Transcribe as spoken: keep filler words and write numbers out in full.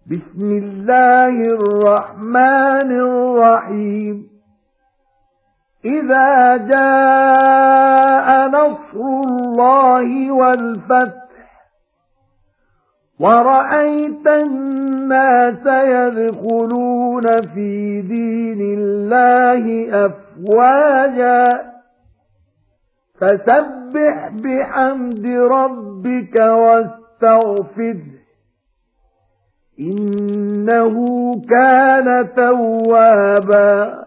بسم الله الرحمن الرحيم إذا جاء نصر الله والفتح ورأيت الناس يدخلون في دين الله أفواجا فسبح بحمد ربك واستغفره إنه كان توابا